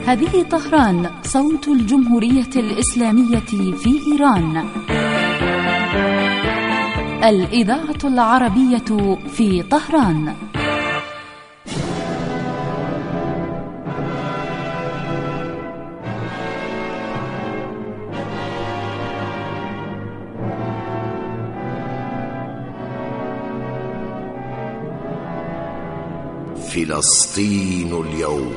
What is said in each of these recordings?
هذه طهران، صوت الجمهورية الإسلامية في إيران. الإذاعة العربية في طهران. فلسطين اليوم.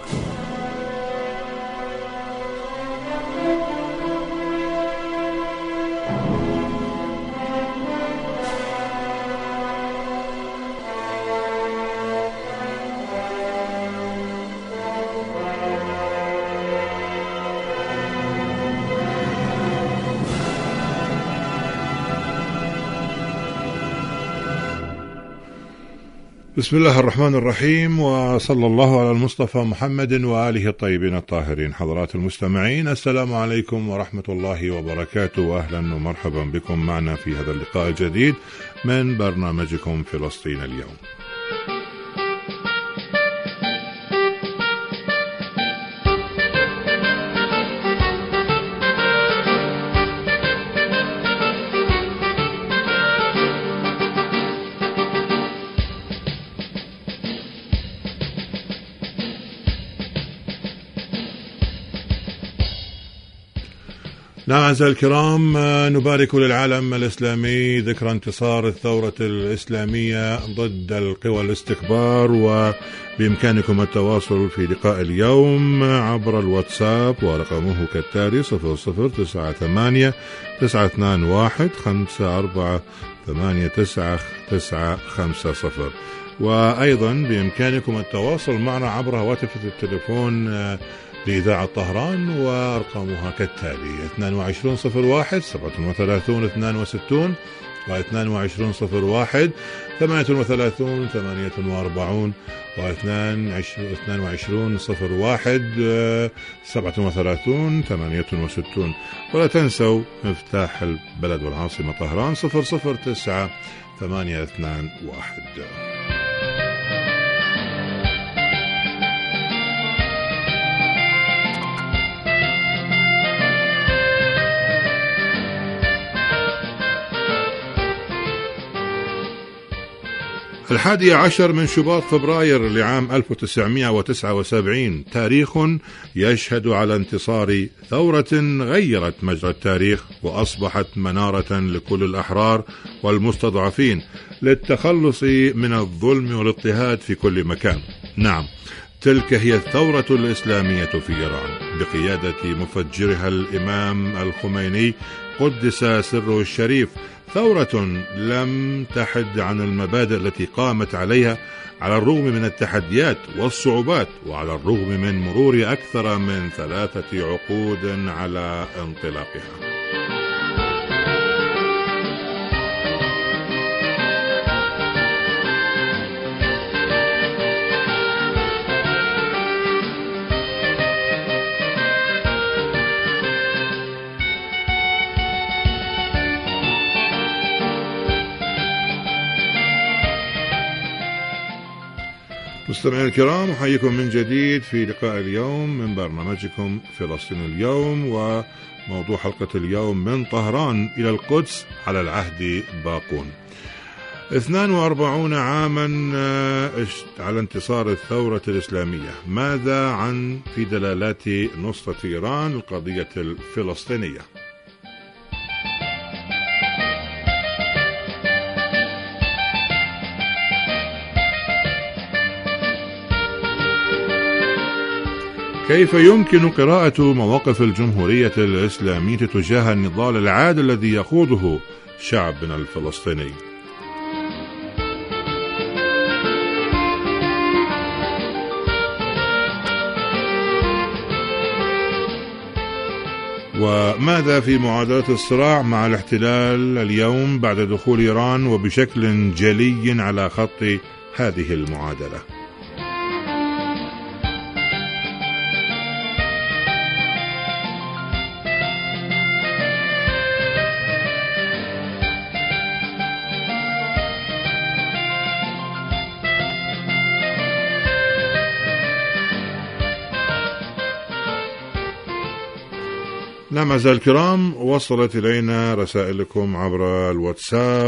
بسم الله الرحمن الرحيم، وصلى الله على المصطفى محمد وآله الطيبين الطاهرين. حضرات المستمعين، السلام عليكم ورحمة الله وبركاته، وأهلا ومرحبا بكم معنا في هذا اللقاء الجديد من برنامجكم فلسطين اليوم. نعم أعزائي الكرام، نبارك للعالم الإسلامي ذكرى انتصار الثورة الإسلامية ضد القوى الاستكبار، وبإمكانكم التواصل في لقاء اليوم عبر الواتساب ورقمه كالتالي 0098-928-548950، وأيضا بإمكانكم التواصل معنا عبر هواتف التليفون لإذاعة طهران، وأرقامها كالتالي 2201 37 62 و 2201 38 48 و 2201 37 68. ولا تنسوا مفتاح البلد والعاصمة طهران 009 821. الحادي عشر من شباط فبراير لعام 1979، تاريخ يشهد على انتصار ثورة غيرت مجرى التاريخ وأصبحت منارة لكل الأحرار والمستضعفين للتخلص من الظلم والاضطهاد في كل مكان. نعم، تلك هي الثورة الإسلامية في إيران بقيادة مفجرها الإمام الخميني قدس سره الشريف، ثورة لم تحد عن المبادئ التي قامت عليها على الرغم من التحديات والصعوبات، وعلى الرغم من مرور أكثر من 3 عقود على انطلاقها. مستمعين الكرام، أحييكم من جديد في لقاء اليوم من برنامجكم فلسطين اليوم، وموضوع حلقة اليوم من طهران إلى القدس على العهد باقون. 42 عاما على انتصار الثورة الإسلامية، ماذا عن في دلالات نصرة إيران القضية الفلسطينية؟ كيف يمكن قراءة مواقف الجمهورية الإسلامية تجاه النضال العادل الذي يخوضه شعبنا الفلسطيني؟ وماذا في معادلة الصراع مع الاحتلال اليوم بعد دخول إيران وبشكل جلي على خط هذه المعادلة؟ نعم أعزائي الكرام، وصلت إلينا رسائلكم عبر الواتساب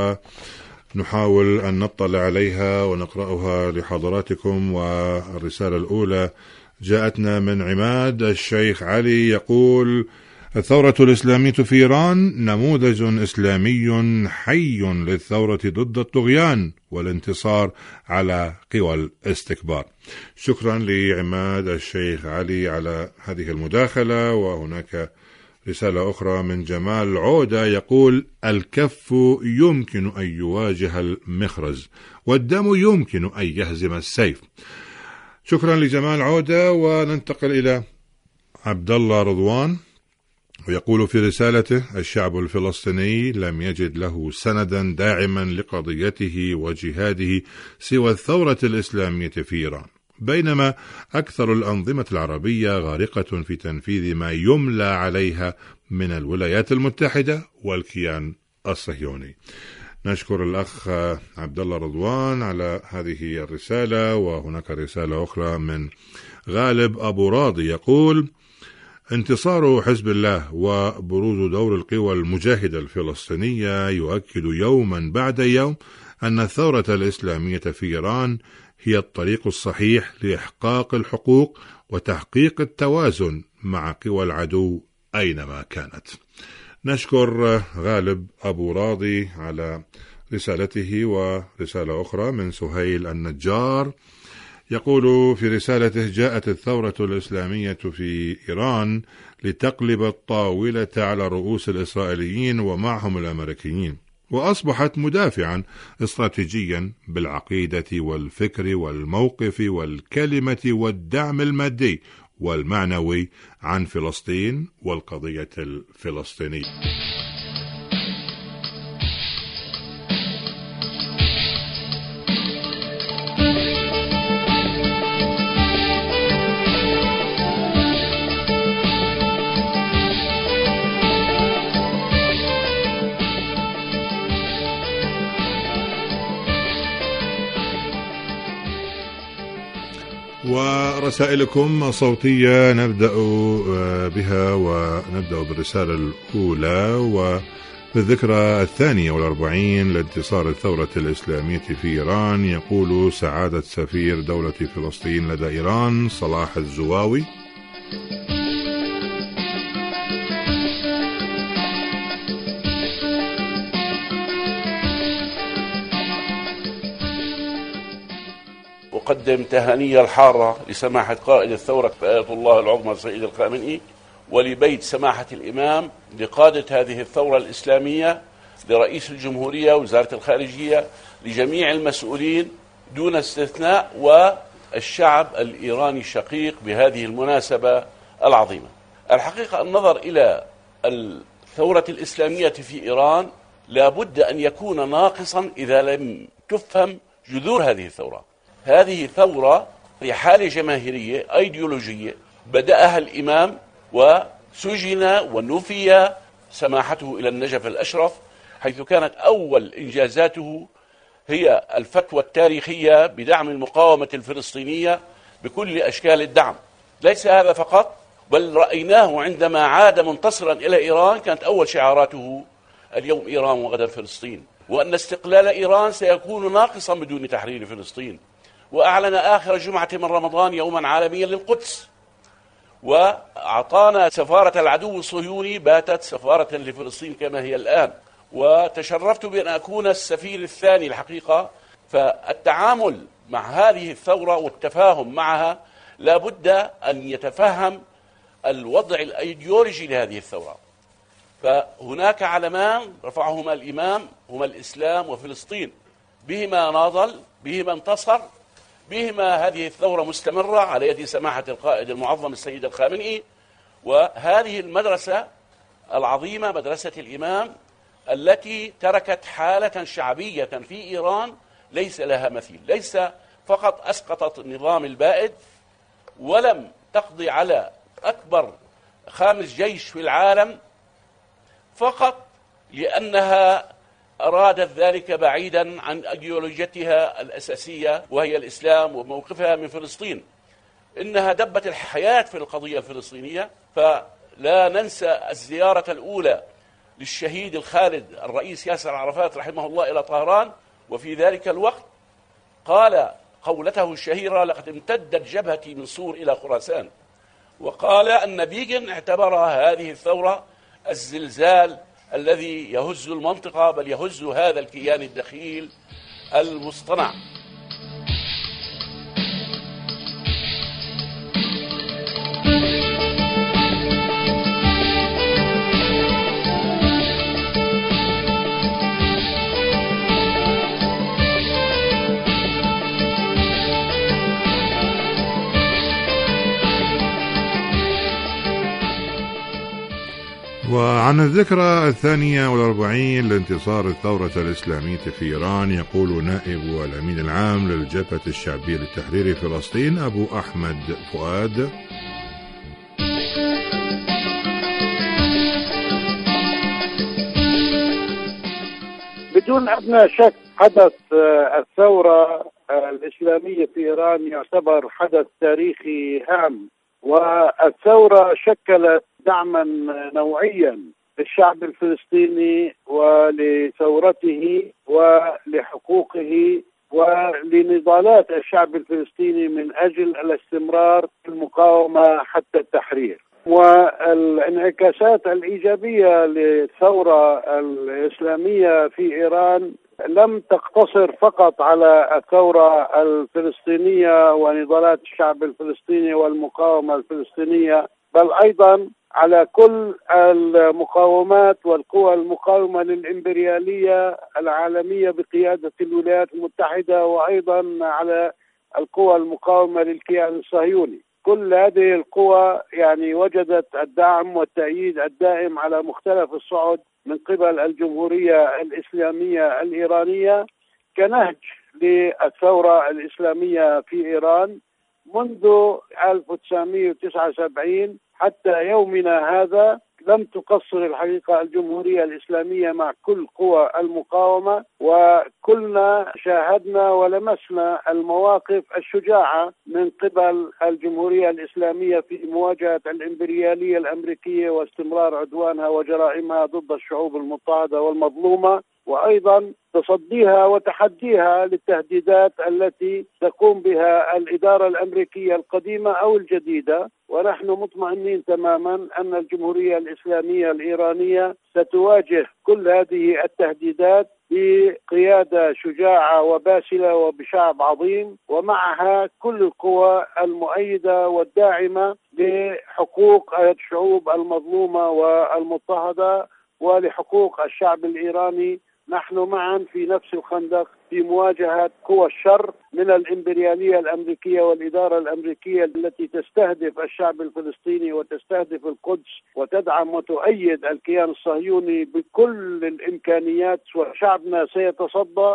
ونحاول أن نطلع عليها ونقرأها لحضراتكم. والرسالة الأولى جاءتنا من عماد الشيخ علي، يقول: الثورة الإسلامية في إيران نموذج إسلامي حي للثورة ضد الطغيان والانتصار على قوى الاستكبار. شكرا لعماد الشيخ علي على هذه المداخلة. وهناك رسالة أخرى من جمال عودة، يقول: الكف يمكن أن يواجه المخرز والدم يمكن أن يهزم السيف. شكرا لجمال عودة. وننتقل إلى عبد الله رضوان، ويقول في رسالته: الشعب الفلسطيني لم يجد له سندا داعما لقضيته وجهاده سوى الثورة الإسلامية في إيران، بينما أكثر الأنظمة العربية غارقة في تنفيذ ما يملى عليها من الولايات المتحدة والكيان الصهيوني. نشكر الأخ عبد الله رضوان على هذه الرسالة. وهناك رسالة أخرى من غالب أبو راضي، يقول: انتصار حزب الله وبروز دور القوى المجاهدة الفلسطينية يؤكد يوما بعد يوم أن الثورة الإسلامية في إيران هي الطريق الصحيح لإحقاق الحقوق وتحقيق التوازن مع قوى العدو أينما كانت. نشكر غالب أبو راضي على رسالته. ورسالة أخرى من سهيل النجار، يقول في رسالته: جاءت الثورة الإسلامية في إيران لتقلب الطاولة على رؤوس الإسرائيليين ومعهم الأمريكيين، وأصبحت مدافعا استراتيجيا بالعقيدة والفكر والموقف والكلمة والدعم المادي والمعنوي عن فلسطين والقضية الفلسطينية. ورسائلكم صوتية نبدأ بها، ونبدأ بالرسالة الأولى. وفي الذكرى 42 لانتصار الثورة الإسلامية في إيران، يقول سعادة سفير دولة فلسطين لدى إيران صلاح الزواوي: أقدم تهانية الحارة لسماحة قائد الثورة آية الله العظمى السيد الخامنئي، ولبيت سماحة الإمام، لقادة هذه الثورة الإسلامية، لرئيس الجمهورية، وزارة الخارجية، لجميع المسؤولين دون استثناء، والشعب الإيراني الشقيق بهذه المناسبة العظيمة. الحقيقة النظر إلى الثورة الإسلامية في إيران لا بد أن يكون ناقصا إذا لم تفهم جذور هذه الثورة. هذه ثورة لحالة جماهيرية أيديولوجية بدأها الإمام وسجن ونفي سماحته إلى النجف الأشرف، حيث كانت أول إنجازاته هي الفتوى التاريخية بدعم المقاومة الفلسطينية بكل أشكال الدعم. ليس هذا فقط، بل رأيناه عندما عاد منتصرا إلى إيران كانت أول شعاراته اليوم إيران وغدا فلسطين، وأن استقلال إيران سيكون ناقصا بدون تحرير فلسطين. وأعلن آخر جمعة من رمضان يوما عالميا للقدس، وأعطانا سفارة العدو الصهيوني باتت سفارة لفلسطين كما هي الآن، وتشرفت بأن أكون السفير الثاني الحقيقة. فالتعامل مع هذه الثورة والتفاهم معها لا بد أن يتفهم الوضع الأيديولوجي لهذه الثورة. فهناك علمان رفعهما الإمام، هما الإسلام وفلسطين، بهما ناضل، بهما انتصر، بهما هذه الثورة مستمرة على يد سماحة القائد المعظم السيد الخامنئي. وهذه المدرسة العظيمة مدرسة الإمام التي تركت حالة شعبية في إيران ليس لها مثيل. ليس فقط أسقطت النظام البائد، ولم تقضي على أكبر خامس جيش في العالم فقط لأنها أرادت ذلك بعيدا عن أيديولوجيتها الأساسية وهي الإسلام وموقفها من فلسطين. إنها دبت الحياة في القضية الفلسطينية. لا ننسى الزيارة الأولى للشهيد الخالد الرئيس ياسر عرفات رحمه الله إلى طهران، وفي ذلك الوقت قال قولته الشهيرة: لقد امتدت جبهتي من صور إلى خراسان. وقال أن بيغن اعتبر هذه الثورة الزلزال الذي يهز المنطقة، بل يهز هذا الكيان الدخيل المصطنع. وعن الذكرى 42 لانتصار الثورة الإسلامية في إيران يقول نائب الأمين العام للجبهة الشعبية لتحرير فلسطين أبو أحمد فؤاد: بدون أدنى شك حدث الثورة الإسلامية في إيران يعتبر حدث تاريخي هام، والثورة شكلت دعما نوعيا للشعب الفلسطيني ولثورته ولحقوقه ولنضالات الشعب الفلسطيني من أجل الاستمرار في المقاومة حتى التحرير. والانعكاسات الإيجابية للثورة الإسلامية في إيران لم تقتصر فقط على الثورة الفلسطينية ونضالات الشعب الفلسطيني والمقاومة الفلسطينية، بل أيضا على كل المقاومات والقوى المقاومة للإمبريالية العالمية بقيادة الولايات المتحدة، وأيضا على القوى المقاومة للكيان الصهيوني. كل هذه القوى وجدت الدعم والتأييد الدائم على مختلف الصعد من قبل الجمهورية الإسلامية الإيرانية كنهج للثورة الإسلامية في إيران منذ 1979 حتى يومنا هذا. لم تقصر الحقيقة الجمهورية الإسلامية مع كل قوى المقاومة، وكلنا شاهدنا ولمسنا المواقف الشجاعة من قبل الجمهورية الإسلامية في مواجهة الإمبريالية الأمريكية واستمرار عدوانها وجرائمها ضد الشعوب المضطهدة والمظلومة، وأيضا تصديها وتحديها للتهديدات التي تقوم بها الإدارة الأمريكية القديمة أو الجديدة. ونحن مطمئنين تماما أن الجمهورية الإسلامية الإيرانية ستواجه كل هذه التهديدات بقيادة شجاعة وباسلة وبشعب عظيم، ومعها كل القوى المؤيدة والداعمة لحقوق الشعوب المظلومة والمضطهدة ولحقوق الشعب الإيراني. نحن معا في نفس الخندق في مواجهة قوى الشر من الإمبريالية الأمريكية والإدارة الأمريكية التي تستهدف الشعب الفلسطيني وتستهدف القدس وتدعم وتؤيد الكيان الصهيوني بكل الإمكانيات. وشعبنا سيتصدى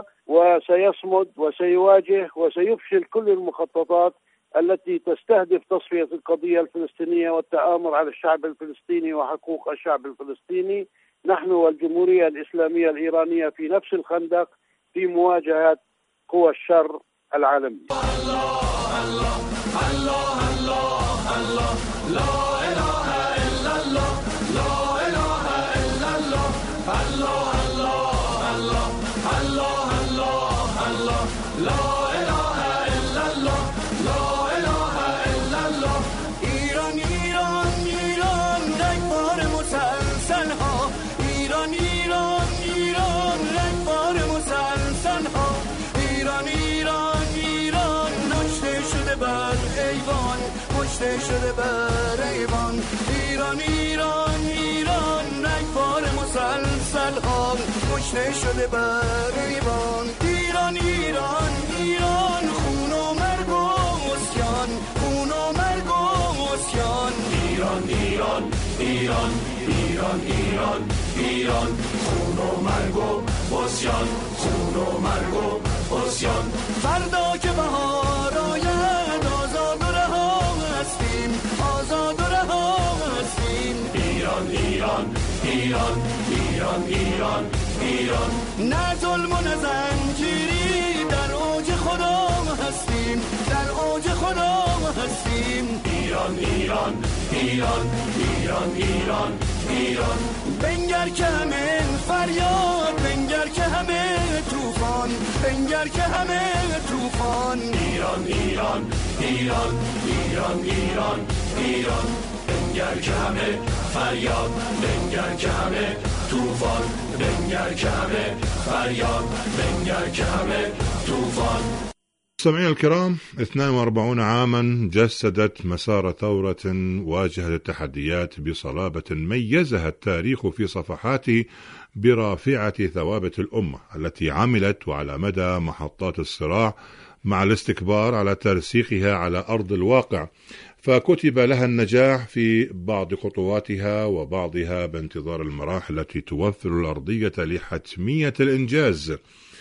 وسيصمد وسيواجه وسيفشل كل المخططات التي تستهدف تصفية القضية الفلسطينية والتآمر على الشعب الفلسطيني وحقوق الشعب الفلسطيني. نحن والجمهورية الإسلامية الإيرانية في نفس الخندق في مواجهة قوى الشر العالمية. الله الله الله الله الله لا إله إلا الله لا إله إلا الله الله الله الله الله الله الله لا إله إلا الله لا إله إلا الله. ایران ایران ایران رگبار مسلسل ها، ایران ایران ایران رگبار مسلسل ها، ایران ایران ایران نشته شده بر ایوان، کشته شده بر ایوان. ایران ایران ایران رگبار مسلسل ها، کشته شده بر ایوان. ایران ایران ایران خون و مرگ و عصیان، خون و مرگ و عصیان. ایران ایران ایران ایران ایران ایران خون و مرگ و عصیان، خون و مرگ و عصیان. فردا که بهار آید آزاد و رها هستیم، آزاد و رها هستیم. ایران ایران ایران ایران ایران ایران. نه ظلم و نه زنجیری، در اوج خدا هستیم، در اوج خدا هستیم. ایران ایران ایران ایران ایران ایران بنگر که همه فریاد بنگر که همه طوفان بنگر که همه طوفان ایران ایران ایران ایران ایران ایران بنگر که همه فریاد بنگر که همه طوفان بنگر که همه فریاد بنگر که همه طوفان. مستمعينا الكرام، 42 عاما جسدت مسار ثورة واجهت التحديات بصلابة ميزها التاريخ في صفحاته برافعة ثوابت الأمة التي عملت وعلى مدى محطات الصراع مع الاستكبار على ترسيخها على أرض الواقع، فكتب لها النجاح في بعض خطواتها وبعضها بانتظار المراحل التي توفر الأرضية لحتمية الإنجاز.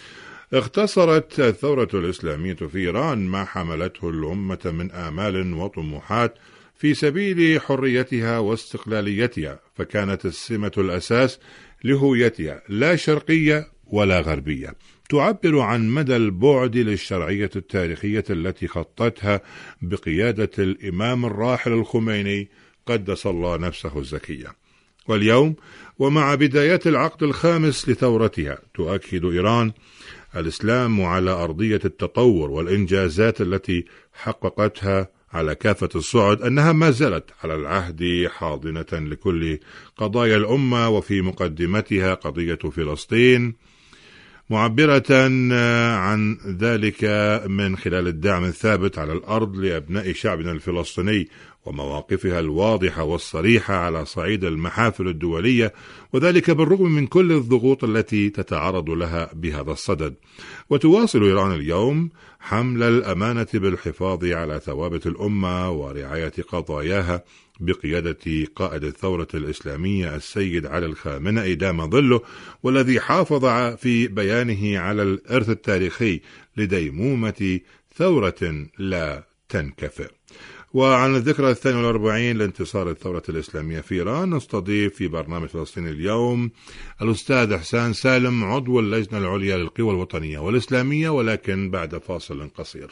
اختصرت الثورة الإسلامية في إيران ما حملته الأمة من آمال وطموحات في سبيل حريتها واستقلاليتها، فكانت السمة الأساس لهويتها لا شرقية ولا غربية، تعبر عن مدى البعد للشرعية التاريخية التي خطتها بقيادة الإمام الراحل الخميني قدس الله نفسه الزكية. واليوم ومع بدايات العقد الخامس لثورتها تؤكد إيران الإسلام على أرضية التطور والإنجازات التي حققتها على كافة الصعد أنها ما زالت على العهد حاضنة لكل قضايا الأمة، وفي مقدمتها قضية فلسطين، معبرة عن ذلك من خلال الدعم الثابت على الأرض لأبناء شعبنا الفلسطيني ومواقفها الواضحة والصريحة على صعيد المحافل الدولية، وذلك بالرغم من كل الضغوط التي تتعرض لها بهذا الصدد. وتواصل إيران اليوم حمل الأمانة بالحفاظ على ثوابت الأمة ورعاية قضاياها بقيادة قائد الثورة الإسلامية السيد علي الخامنئي دام ظله، والذي حافظ في بيانه على الإرث التاريخي لديمومة ثورة لا تنكفئ. وعن الذكرى 42 لانتصار الثورة الإسلامية في إيران نستضيف في برنامج فلسطين اليوم الأستاذ إحسان سالم عضو اللجنة العليا للقوى الوطنية والإسلامية، ولكن بعد فاصل قصير.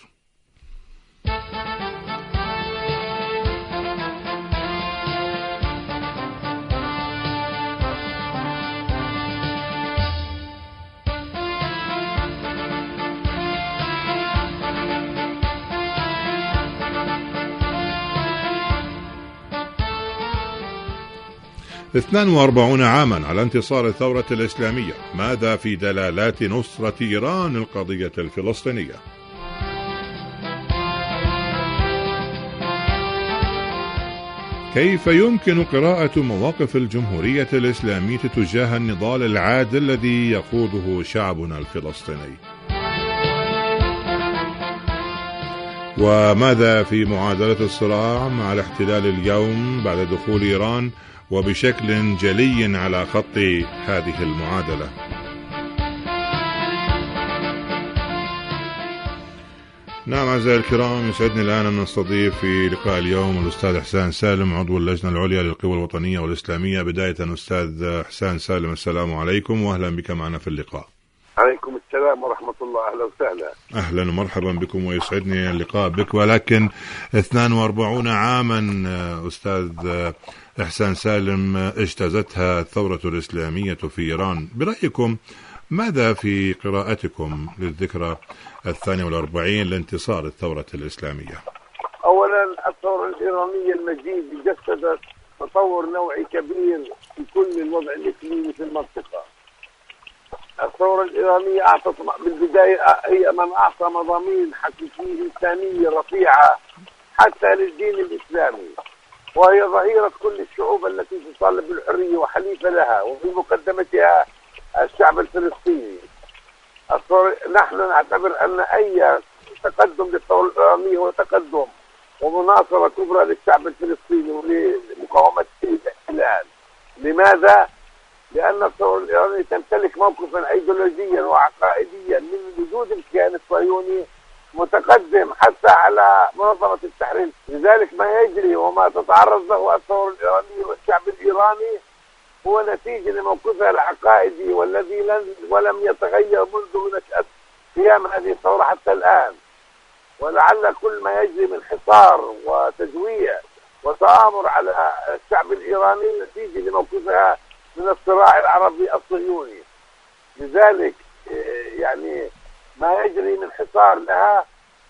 اثنان وأربعون عاما على انتصار الثورة الإسلامية، ماذا في دلالات نصرة إيران القضية الفلسطينية؟ كيف يمكن قراءة مواقف الجمهورية الإسلامية تجاه النضال العادل الذي يقوده شعبنا الفلسطيني؟ وماذا في معادلة الصراع مع الاحتلال اليوم بعد دخول إيران وبشكل جلي على خط هذه المعادلة؟ نعم أعزائي الكرام، يسعدني الآن أن نستضيف في لقاء اليوم الأستاذ إحسان سالم عضو اللجنة العليا للقوى الوطنية والإسلامية. بداية أستاذ إحسان سالم، السلام عليكم وأهلا بك معنا في اللقاء. عليكم السلام ورحمة الله، أهلا وسهلا. أهلا ومرحبا بكم ويسعدني اللقاء بك. ولكن 42 عاما أستاذ إحسان سالم اجتازتها الثورة الإسلامية في إيران، برأيكم ماذا في قراءتكم للذكرى 42 لانتصار الثورة الإسلامية؟ أولا الثورة الإيرانية المجيد جسدت تطور نوعي كبير في كل الوضع الإقليمي في المنطقة. الثورة الإيرانية أعطت بالبداية هي من أعطى مضامين حقيقية إنسانية رفيعة حتى للدين الإسلامي، وهي ظهيرة كل الشعوب التي تطالب بالحرية وحليفة لها، وفي مقدمتها الشعب الفلسطيني. نحن نعتبر أن أي تقدم للثورة الإيرانية هو تقدم ومناصرة كبرى للشعب الفلسطيني ولمقاومته الاحتلال. لماذا؟ لأن الثورة الإيرانية تمتلك موقفا أيديولوجيا وعقائديا من وجود الكيان الصهيوني متقدم حتى على منظمة التحرير. لذلك ما يجري وما تتعرض له الثورة الإيرانية والشعب الإيراني هو نتيجة لموقفها العقائدي والذي ولم يتغير منذ نشأة قيام هذه الثورة حتى الآن. ولعل كل ما يجري من حصار وتجويع وتآمر على الشعب الإيراني نتيجة لموقفها من الصراع العربي الصهيوني. لذلك يعني ما يجري من حصار لها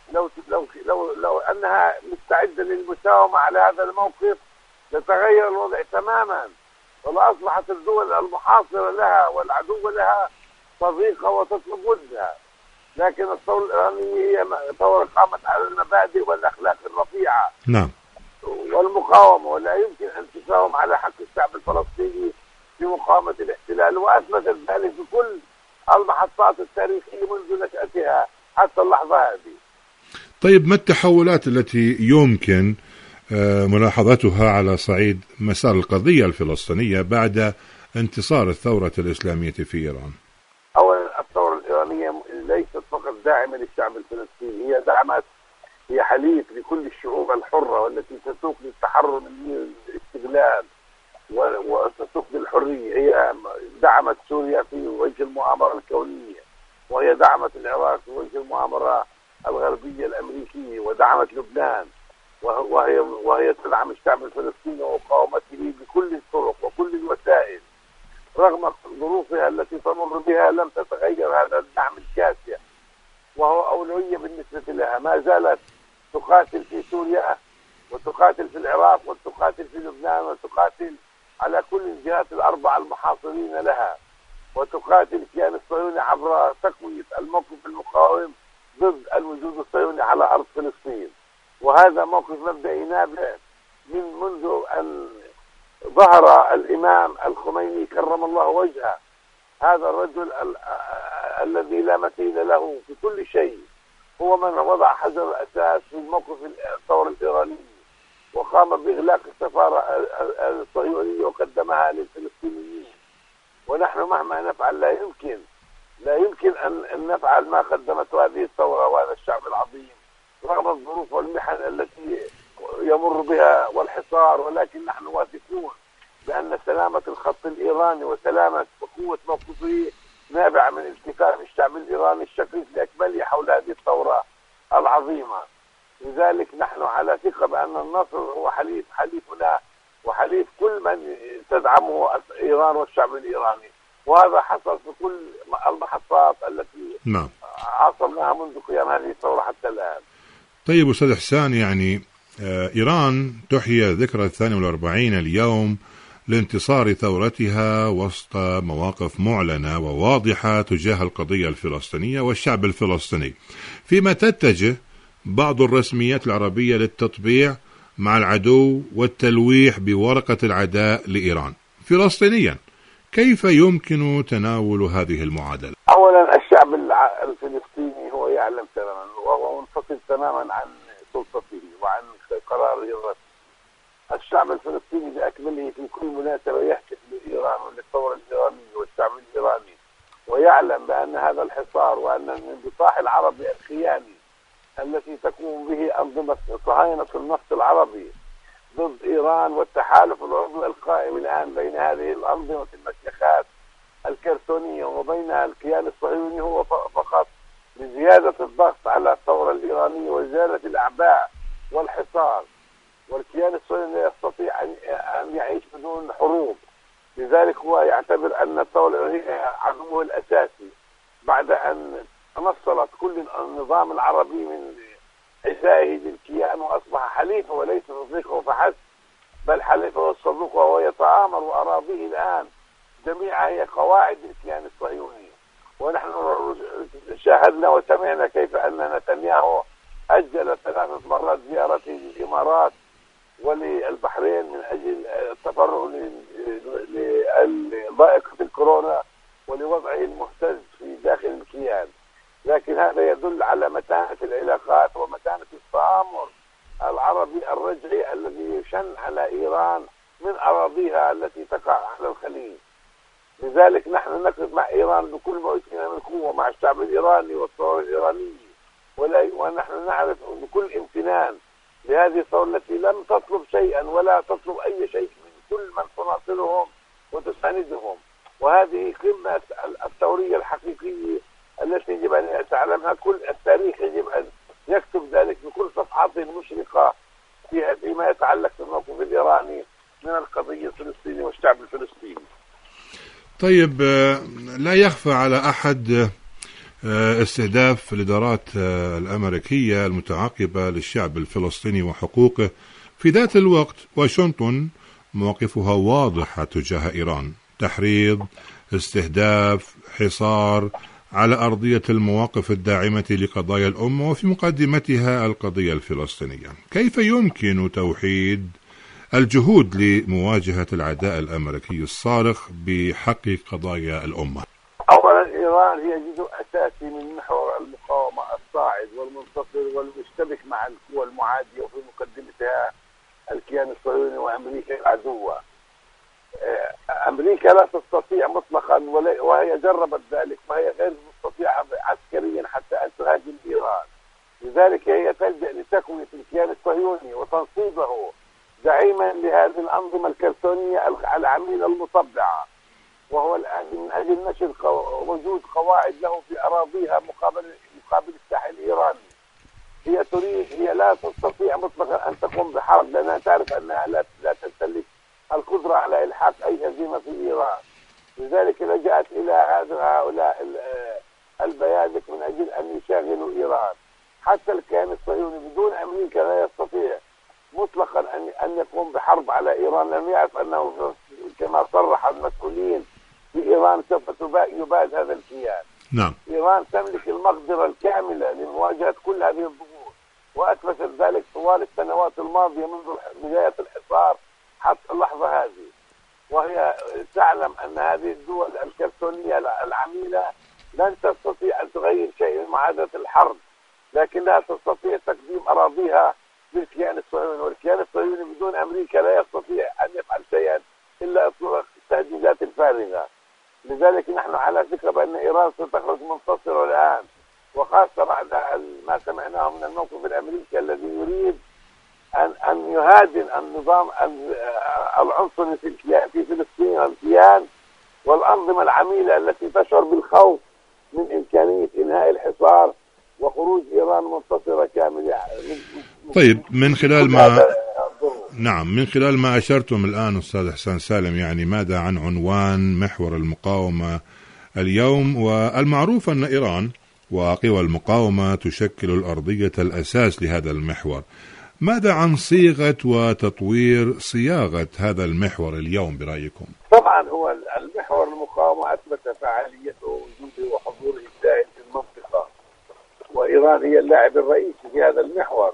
لو أنها مستعدة للمساومة على هذا الموقف لتغير الوضع تماما، ولأصبحت الدول المحاصرة لها والعدو لها صديقة وتطلب ودها. لكن الثورة الإيرانية هي ثورة قامت على المبادئ والأخلاق الرفيعة نعم والمقاومة، ولا يمكن أن تساوم على حق الشعب الفلسطيني في مقاومة الاحتلال، وأثبتت ذلك بكل المحطات التاريخية منذ نشأتها حتى اللحظة هذه. طيب، ما التحولات التي يمكن ملاحظتها على صعيد مسار القضية الفلسطينية بعد انتصار الثورة الإسلامية في إيران؟ أولا، الثورة الإيرانية ليست فقط داعمة للشعب الفلسطيني، هي حليف لكل الشعوب الحرة والتي تسوق للتحرر من الاستغلال وتسوق للحرية. هي دعمت سوريا في وجه المؤامرة الكونية، وهي دعمت العراق في وجه المؤامرة الغربية الأمريكية، ودعمت لبنان، وهي تدعم الشعب الفلسطيني ومقاومته بكل الطرق وكل الوسائل. رغم ظروفها التي تمر بها لم تتغير هذا الدعم الكاسح، وهو أولوية بالنسبة لها. ما زالت تقاتل في سوريا، وتقاتل في العراق، وتقاتل في لبنان، وتقاتل على كل الجهات الأربعة المحاصرين لها، وتقاتل الكيان الصهيوني عبر تقوية الموقف المقاوم ضد الوجود الصهيوني على أرض فلسطين. وهذا موقف مبدئي نابع منذ أن ظهر الإمام الخميني كرم الله وجهه، هذا الرجل الذي لا مثيل له في كل شيء، هو من وضع حجر الأساس في موقف الثورة الإيرانية، وقام بإغلاق السفارة الصهيونية وقدمها للفلسطينيين. ونحن مهما نفعل لا يمكن أن نفعل ما قدمته هذه الثورة وهذا الشعب العظيم رغم الظروف والمحن التي يمر بها والحصار. ولكن نحن واثقون بأن سلامة الخط الإيراني وسلامة وقوة موقفه نابعة من التفاف الشعب الإيراني الشقيق بأكمله حول هذه الثورة العظيمة. لذلك نحن على ثقة بأن النصر هو حليفنا وحليف كل من تدعمه إيران والشعب الإيراني، وهذا حصل في كل المحطات التي عاصرناها منذ قيام هذه الثورة حتى الآن. طيب أستاذ إحسان، يعني إيران تحيي ذكرى 42 اليوم لانتصار ثورتها وسط مواقف معلنة وواضحة تجاه القضية الفلسطينية والشعب الفلسطيني، فيما تتجه بعض الرسميات العربية للتطبيع مع العدو والتلويح بورقة العداء لإيران. فلسطينيا، كيف يمكن تناول هذه المعادلة؟ أولا، الشعب الفلسطيني هو يعلم تماما وهو منفصل تماما عن سلطته وعن قراره الرسمي. الشعب الفلسطيني بأكمله في كل مناسبة يحتفل بإيران وللثورة الإيرانية والشعب الإيراني، ويعلم بأن هذا الحصار وأن الانبطاح العربي الخياني التي تقوم به أنظمة صهاينة النفط العربي ضد إيران والتحالف العضوي القائم الآن بين هذه الأنظمة المشيخات الكرتونية وبين الكيان الصهيوني هو فقط لزيادة الضغط على الثورة الإيرانية وإزالة الأعباء والحصار. والكيان الصهيوني لا يستطيع أن يعيش بدون حروب، لذلك هو يعتبر أن الثورة الإيرانية عدوه الأساسي بعد أن تنصلت كل النظام العربي من عزائه للكيان وأصبح حليفه وليس صديقه فحسب، بل حليفه والصديق، وهو يتآمر وأراضيه الآن جميعها هي قواعد الكيان الصهيوني. ونحن شاهدنا وسمعنا كيف أن نتنياهو أجل 3 مرات زيارته للإمارات وللبحرين من أجل التفرغ لضائقة الكورونا ولوضعه المهتز في داخل الكيان. لكن هذا يدل على متانة العلاقات ومتانة التآمر العربي الرجعي الذي يشن على إيران من أراضيها التي تقع على الخليج. لذلك نحن نقف مع إيران بكل ما أوتينا من قوة، مع الشعب الإيراني والثورة الإيرانية، ونحن نعرف بكل امتنان لهذه الثورة التي لم تطلب شيئا ولا تطلب أي شيء من كل من تناصرهم وتساندهم. وهذه قمة الثورية الحقيقية التي يجب أن يتعلمها كل التاريخ، يجب أن يكتب ذلك بكل صفحاته المشرقة فيما يتعلق بالموقف الإيراني من القضية الفلسطينية والشعب الفلسطيني. طيب، لا يخفى على أحد استهداف الإدارات الأمريكية المتعاقبة للشعب الفلسطيني وحقوقه. في ذات الوقت واشنطن مواقفها واضحة تجاه إيران: تحريض، استهداف، حصار على أرضية المواقف الداعمة لقضايا الأمة، وفي مقدمتها القضية الفلسطينية. كيف يمكن توحيد الجهود لمواجهة العداء الأمريكي الصارخ بحق قضايا الأمة؟ أولا، إيران هي جزء أساسي من محور المقاومة الصاعد والمنتصر والمشتبك مع القوى المعادية، وفي مقدمتها الكيان الصهيوني وأمريكا العدوة. أمريكا لا تستطيع مطلقا، وهي جربت ذلك، فهي غير مستطيعة عسكريا حتى أن تهاجم إيران. لذلك هي تلجأ لتقوية الكيان الصهيوني وتنصيبه زعيما لهذه الأنظمة الكرتونية العميلة المطبعة، وهو الآن من أجل نشر وجود قواعد له في أراضيها مقابل الساحل الإيراني. هي لا تستطيع مطلقا أن تقوم بحرب، لأنها تعرف أنها لا تمتلك القدرة على إلحاق أي هزيمة في إيران. لذلك لجأت إلى هؤلاء البيادق من أجل أن يشاغلوا إيران. حتى الكيان الصهيوني بدون أمريكا لا يستطيع مطلقا أن يقوم بحرب على إيران، لأنه يعرف أنه كما صرح المسؤولين في إيران سوف يباد هذا الكيان. نعم. إيران تملك المقدرة الكاملة لمواجهة كل هذه الضغوط، وأثبتت ذلك طوال السنوات الماضية منذ بداية الحصار حتى اللحظة هذه. وهي تعلم أن هذه الدول الكرتونية العميلة لن تستطيع أن تغير شيء من معادلة الحرب، لكنها تستطيع تقديم أراضيها للكيان الصهيوني، والكيان الصهيوني بدون أمريكا لا يستطيع أن يفعل شيئا إلا إطلاق التهديدات الفارغة. لذلك نحن على ثقة بأن إيران ستخرج منتصرة الآن، وخاصة بعد ما سمعناه من الموقف الأمريكي الذي يريد أن يهادن النظام العنصري في فلسطين والكيان والأنظمة العميلة التي تشعر بالخوف من إمكانية إنهاء الحصار وخروج إيران منتصرة كاملة. طيب، من خلال ما أشرتم الآن أستاذ حسان سالم، يعني ماذا عن عنوان محور المقاومة اليوم؟ والمعروف أن إيران وقوى المقاومة تشكل الأرضية الأساس لهذا المحور. ماذا عن صيغة وتطوير صياغة هذا المحور اليوم برأيكم؟ طبعا هو المحور المقاومة أثبت فعاليته ووجوده وحضوره الدائم في المنطقة، وإيران هي اللاعب الرئيسي في هذا المحور.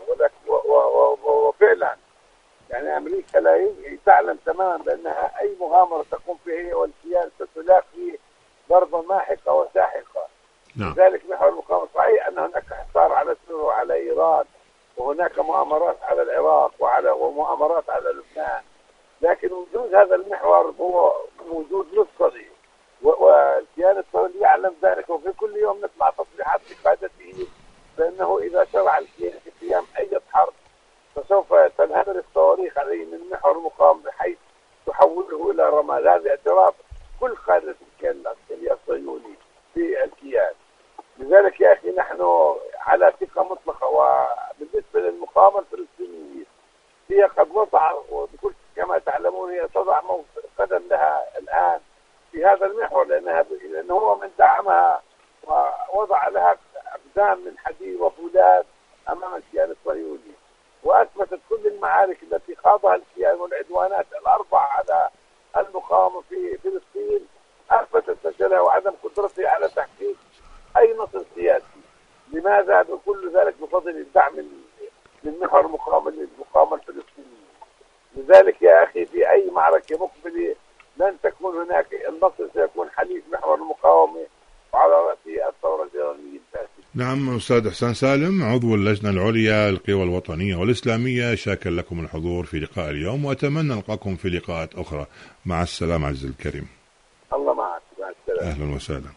وفعلا يعني أمريكا لا تعلم تماما بأنها أي مغامرة تقوم فيها والكيان ستلاقي ضربة ماحقة وساحقة. نعم. لذلك محور المقاومة صحيح أن هناك حصار على سوريا وعلى إيران، وهناك مؤامرات على العراق ومؤامرات على لبنان، لكن وجود هذا المحور هو وجود مفصلي، والكيان الصهيوني يعلم ذلك. وفي كل يوم نسمع تصريحات بقادته بأنه إذا شرع الكيان في قيام أي حرب فسوف تنهمر الصواريخ عليه من محور المقاومة بحيث تحوله إلى رمال. هذا اعتراف كل قادة الكيان العسكري الصهيوني في الكيان. لذلك يا أخي نحن على ثقة مطلقة. وبالنسبة للمقاومة الفلسطينية هي قد وضع، وبكل كما تعلمون هي تضع قدم لها الآن في هذا المحور، لأنه هو من دعمها ووضع لها أقدام من حديد وفولاذ أمام الكيان الصهيوني، وأثبتت كل المعارك التي خاضها الكيان والعدوانات الأربعة على المقاومة في فلسطين أثبتت فشلها وعدم قدرتها على تحقيق أي نصر سياسي. لماذا؟ بكل ذلك بفضل الدعم للمحور المقاومة الفلسطينية. لذلك يا أخي في أي معركة مقبلة لن تكون هناك النصر، سيكون حليف محور المقاومة وعلى رأسه الثورة الإيرانية الفاسدة. نعم. أستاذ حسان سالم، عضو اللجنة العليا للقوى الوطنية والإسلامية، شاكر لكم الحضور في لقاء اليوم، وأتمنى نلقاكم في لقاءات أخرى. مع السلامة عز الكريم. الله معك. مع السلامة. أهلا وسهلا.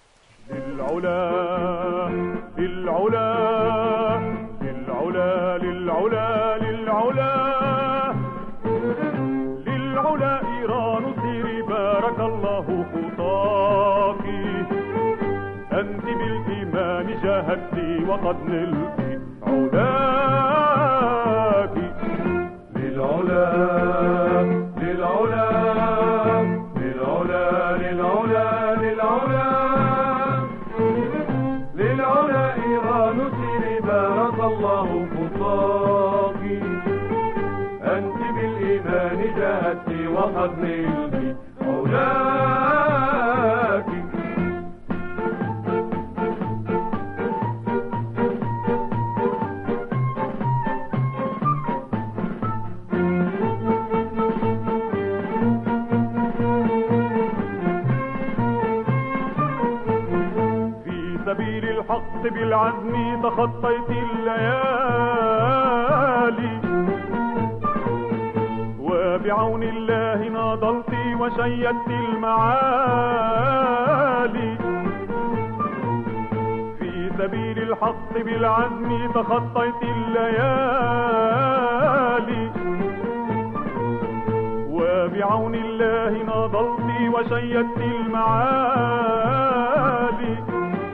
للعلا للعلا للعلا للعلا للعلا للعلا إيران سيري بارك الله خطاك، أنت بالإيمان جاهدتي وقد نلت علاك. وقد نلت علاك. سبيل الحق بالعزم تخطيت الليالي، وبعون الله ناضلت وشيدت المعالي. في سبيل الحق بالعزم تخطيت الليالي، وبعون الله ناضلت وشيدت المعالي.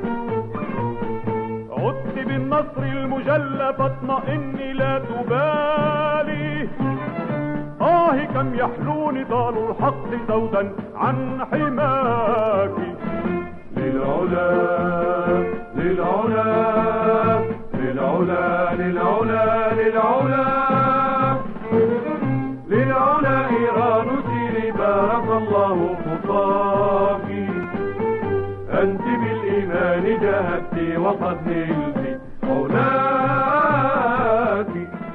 عدت بالنصر المجلى فاطمئني لا تبالي. كم يحلو نضال الحق سودا عن حماك. للعلا للعلا للعلا للعلا للعلا للعلا إيران سيري بارك الله خطاك. أنت بالإيمان جاهدت وقد نلت علاك.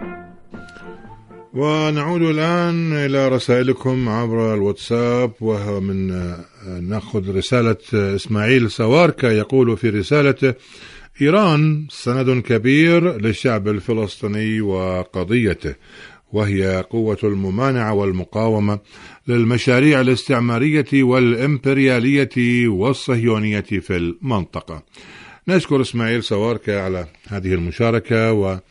ونعود الآن إلى رسائلكم عبر الواتساب، وهو من نأخذ رسالة إسماعيل سواركا. يقول في رسالته: إيران سند كبير للشعب الفلسطيني وقضيته، وهي قوة الممانعة والمقاومة للمشاريع الاستعمارية والإمبريالية والصهيونية في المنطقة. نشكر إسماعيل سواركا على هذه المشاركة.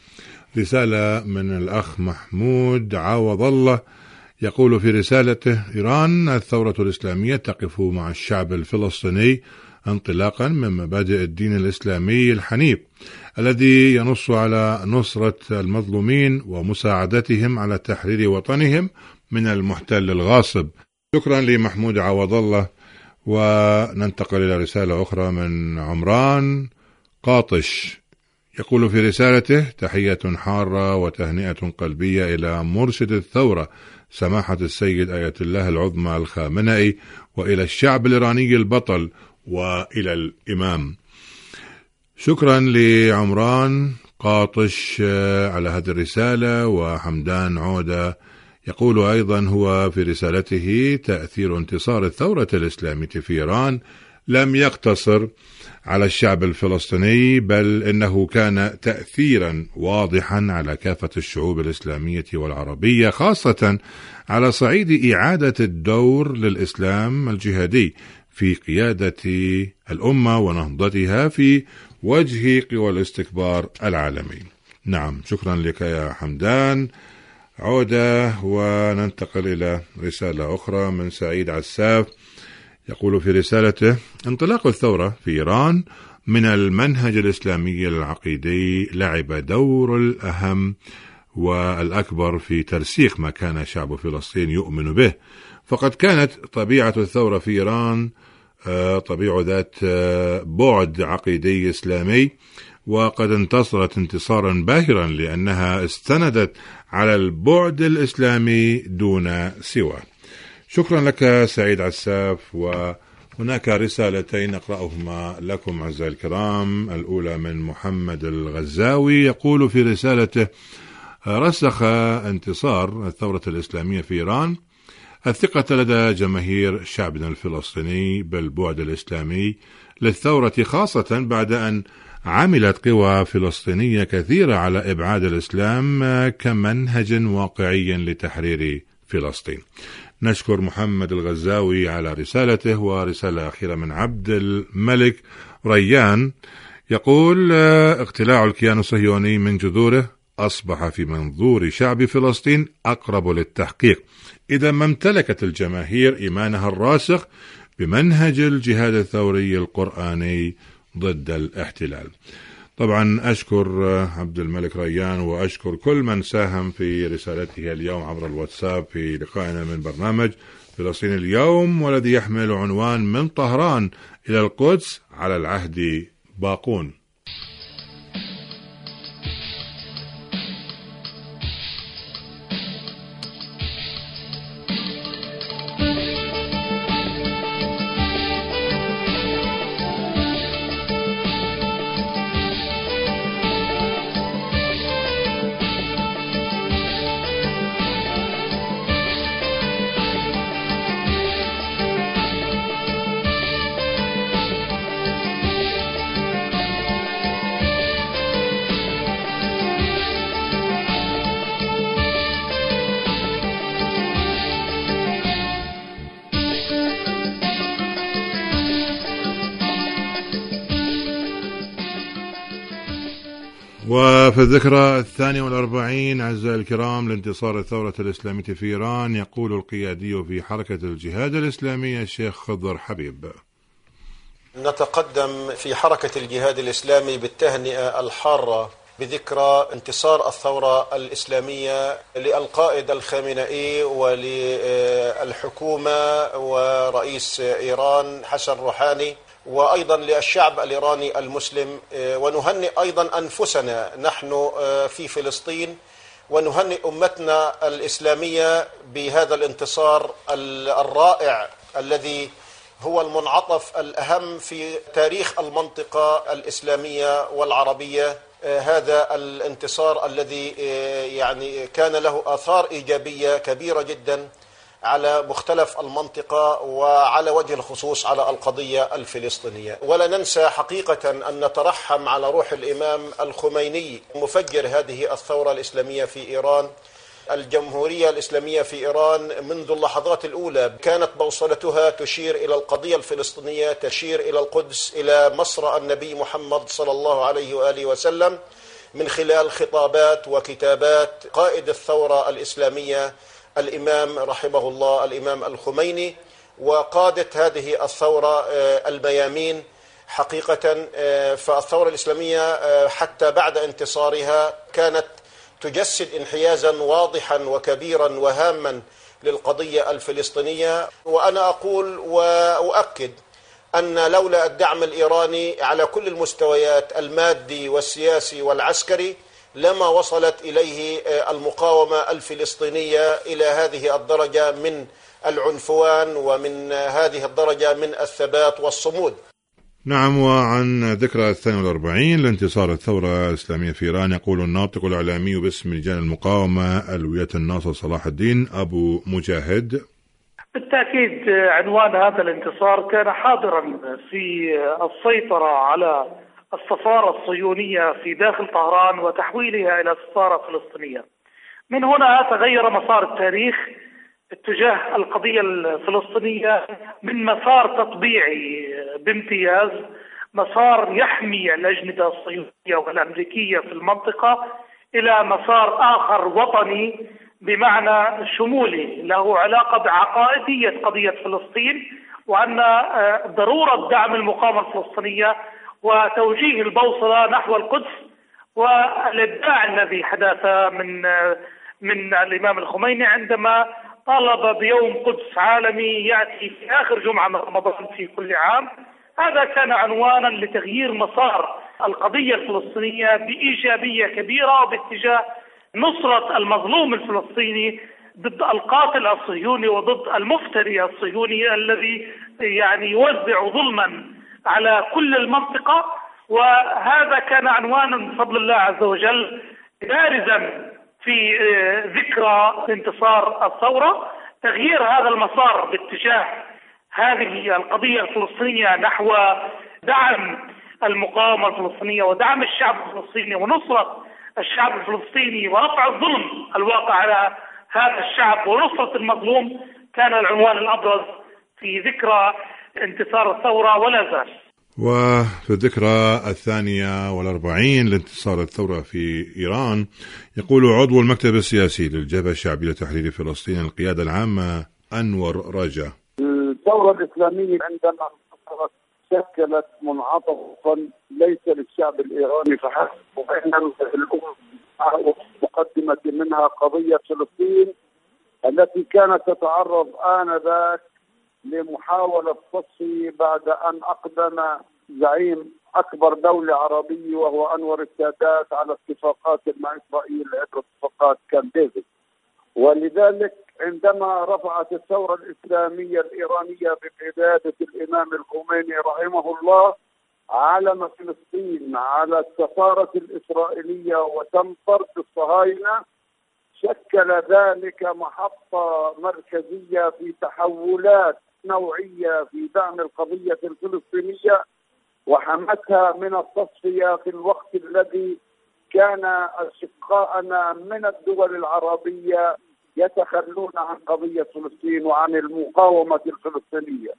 ورسالة من الأخ محمود عوض الله يقول في رسالته: إيران الثورة الإسلامية تقف مع الشعب الفلسطيني انطلاقا من مبادئ الدين الإسلامي الحنيف الذي ينص على نصرة المظلومين ومساعدتهم على تحرير وطنهم من المحتل الغاصب. شكرا لمحمود عوض الله. وننتقل إلى رسالة أخرى من عمران قاطش. يقول في رسالته: تحية حارة وتهنئة قلبية إلى مرشد الثورة سماحة السيد آية الله العظمى الخامنئي، وإلى الشعب الإيراني البطل، وإلى الإمام. شكرا لعمران قاطش على هذه الرسالة. وحمدان عودة يقول أيضا هو في رسالته: تأثير انتصار الثورة الإسلامية في إيران لم يقتصر على الشعب الفلسطيني، بل إنه كان تأثيرا واضحا على كافة الشعوب الإسلامية والعربية، خاصة على صعيد إعادة الدور للإسلام الجهادي في قيادة الأمة ونهضتها في وجه قوى الاستكبار العالمي. نعم، شكرا لك يا حمدان عودة. وننتقل إلى رسالة أخرى من سعيد عساف. يقول في رسالته: انطلاق الثورة في إيران من المنهج الإسلامي العقيدي لعب دور الأهم والأكبر في ترسيخ ما كان شعب فلسطين يؤمن به. فقد كانت طبيعة الثورة في إيران طبيعة ذات بعد عقيدي إسلامي، وقد انتصرت انتصارا باهرا لأنها استندت على البعد الإسلامي دون سوى. شكرا لك سعيد عساف. وهناك رسالتين أقرأهما لكم أعزائي الكرام. الأولى من محمد الغزاوي يقول في رسالته: رسخ انتصار الثورة الإسلامية في إيران الثقة لدى جماهير شعبنا الفلسطيني بالبعد الإسلامي للثورة، خاصة بعد أن عملت قوى فلسطينية كثيرة على إبعاد الإسلام كمنهج واقعي لتحرير فلسطين. نشكر محمد الغزاوي على رسالته. ورسالة أخيرة من عبد الملك ريان يقول: اقتلاع الكيان الصهيوني من جذوره أصبح في منظور شعب فلسطين أقرب للتحقيق إذا ما امتلكت الجماهير إيمانها الراسخ بمنهج الجهاد الثوري القرآني ضد الاحتلال. طبعا أشكر عبد الملك ريان، وأشكر كل من ساهم في رسالته اليوم عبر الواتساب في لقائنا من برنامج فلسطين اليوم، والذي يحمل عنوان من طهران إلى القدس على العهد باقون. وفي الذكرى 42 أعزائي الكرام لانتصار الثورة الإسلامية في إيران، يقول القيادي في حركة الجهاد الإسلامي الشيخ خضر حبيب: نتقدم في حركة الجهاد الإسلامي بالتهنئة الحارة بذكرى انتصار الثورة الإسلامية للقائد الخامنئي وللحكومة ورئيس إيران حسن روحاني، وأيضا للشعب الإيراني المسلم. ونهنئ أيضا أنفسنا نحن في فلسطين، ونهنئ أمتنا الإسلامية بهذا الانتصار الرائع الذي هو المنعطف الأهم في تاريخ المنطقة الإسلامية والعربية. هذا الانتصار الذي يعني كان له آثار إيجابية كبيرة جدا على مختلف المنطقة، وعلى وجه الخصوص على القضية الفلسطينية. ولا ننسى حقيقة أن نترحم على روح الإمام الخميني مفجر هذه الثورة الإسلامية في إيران. الجمهورية الإسلامية في إيران منذ اللحظات الأولى كانت بوصلتها تشير إلى القضية الفلسطينية، تشير إلى القدس، إلى مصر النبي محمد صلى الله عليه وآله وسلم، من خلال خطابات وكتابات قائد الثورة الإسلامية الإمام رحمه الله الإمام الخميني، وقادة هذه الثورة الميامين. حقيقة فالثورة الإسلامية حتى بعد انتصارها كانت تجسد انحيازا واضحا وكبيرا وهاما للقضية الفلسطينية. وأنا أقول وأؤكد أن لولا الدعم الإيراني على كل المستويات المادي والسياسي والعسكري لما وصلت إليه المقاومة الفلسطينية إلى هذه الدرجة من العنفوان ومن هذه الدرجة من الثبات والصمود. نعم. وعن ذكرى 42 لانتصار الثورة الإسلامية في إيران، يقول الناطق الإعلامي باسم لجان المقاومة ألوية الناصر صلاح الدين أبو مجاهد: بالتأكيد عنوان هذا الانتصار كان حاضرا في السيطرة على السفارة الصهيونية في داخل طهران وتحويلها إلى سفارة فلسطينية. من هنا تغير مسار التاريخ اتجاه القضية الفلسطينية من مسار تطبيعي بامتياز، مسار يحمي الأجندة الصهيونية والأمريكية في المنطقة، إلى مسار آخر وطني بمعنى شمولي له علاقة بعقائدية قضية فلسطين، وأن ضرورة دعم المقاومة الفلسطينية وتوجيه البوصلة نحو القدس. والإبداع الذي حدث من الإمام الخميني عندما طالب بيوم قدس عالمي يأتي في آخر جمعة من رمضان في كل عام، هذا كان عنوانا لتغيير مسار القضية الفلسطينية بإيجابية كبيرة وباتجاه نصرة المظلوم الفلسطيني ضد القاتل الصهيوني وضد المفتري الصهيوني الذي يعني يوزع ظلما على كل المنطقة. وهذا كان عنوانا بفضل الله عز وجل بارزا في ذكرى انتصار الثورة، تغيير هذا المسار باتجاه هذه القضية الفلسطينية نحو دعم المقاومة الفلسطينية ودعم الشعب الفلسطيني ونصرة الشعب الفلسطيني ورفع الظلم الواقع على هذا الشعب ونصرة المظلوم، كان العنوان الأبرز في ذكرى انتصار الثورة ولا زال. وفي الذكرى 42 لانتصار الثورة في إيران، يقول عضو المكتب السياسي للجبهة الشعبية لتحرير فلسطين القيادة العامة أنور رجا: الثورة الإسلامية عندما انتصرت شكلت منعطفا ليس للشعب الإيراني فحسب، وإن الأمة مقدمة منها قضية فلسطين التي كانت تتعرض آنذاك لمحاولة تصفي بعد أن أقدم زعيم أكبر دولة عربية وهو أنور السادات على اتفاقات مع إسرائيل عبر اتفاقات كامب ديفيد. ولذلك عندما رفعت الثورة الإسلامية الإيرانية بقيادة الإمام الخميني رحمه الله علم فلسطين على السفارة الإسرائيلية وتم طرد الصهاينة، شكل ذلك محطة مركزية في تحولات نوعية في دعم القضية الفلسطينية وحمتها من التصفية في الوقت الذي كان أشقاءنا من الدول العربية يتخلون عن قضية فلسطين وعن المقاومة الفلسطينية.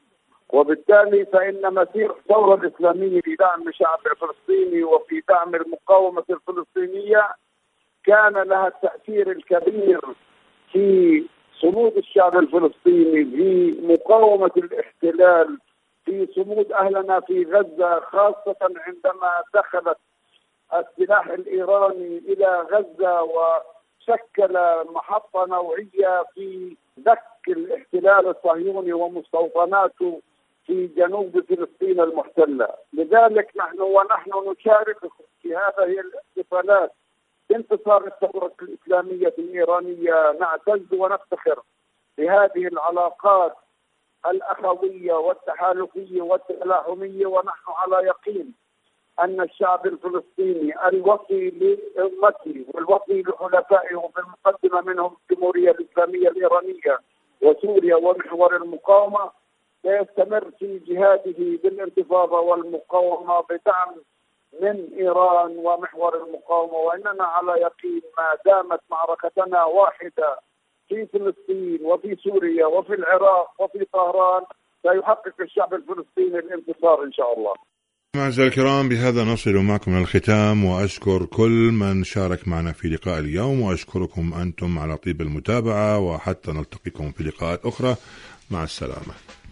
وبالتالي فإن مسير الثورة الإسلامية في دعم الشعب الفلسطيني وفي دعم المقاومة الفلسطينية كان لها التأثير الكبير في صمود الشعب الفلسطيني، في مقاومة الاحتلال، في صمود أهلنا في غزة، خاصة عندما دخلت السلاح الإيراني إلى غزة وشكل محطة نوعية في دك الاحتلال الصهيوني ومستوطناته في جنوب فلسطين المحتلة. لذلك ونحن نشارك في هذه الاحتفالات بانتصار الثورة الإسلامية الإيرانية، نعتز ونفتخر بهذه العلاقات الأخوية والتحالفية والتلاحمية، ونحن على يقين أن الشعب الفلسطيني الوفي لأمته والوفي لحلفائه وفي المقدمة منهم الجمهورية الإسلامية الإيرانية وسوريا ومحور المقاومة سيستمر في جهاده بالانتفاضة والمقاومة بدعم من إيران ومحور المقاومة. وإننا على يقين ما دامت معركتنا واحدة في فلسطين وفي سوريا وفي العراق وفي طهران سيحقق الشعب الفلسطيني الانتصار إن شاء الله. أعزائي الكرام، بهذا نصل معكم إلى الختام، وأشكر كل من شارك معنا في لقاء اليوم، وأشكركم أنتم على طيب المتابعة، وحتى نلتقيكم في لقاءات أخرى. مع السلامة.